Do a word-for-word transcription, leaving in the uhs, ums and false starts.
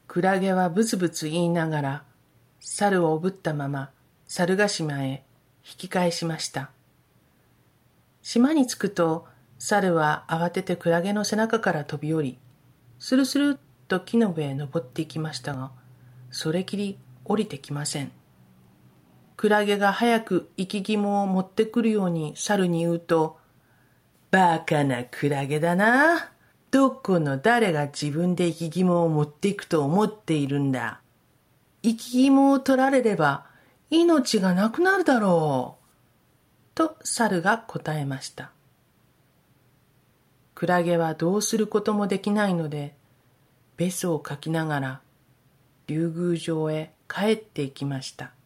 クラゲはブツブツ言いながら、猿をおぶったまま猿ヶ島へ引き返しました。島に着くと、猿は慌ててクラゲの背中から飛び降り、スルスルっと木の上へ登っていきましたが、それきり降りてきません。クラゲが早く生き肝を持ってくるように猿に言うと、バカなクラゲだな。どこの誰が自分で生き肝を持っていくと思っているんだ。生き肝を取られれば命がなくなるだろう。と猿が答えました。クラゲはどうすることもできないので、べそをかきながら竜宮城へ帰っていきました。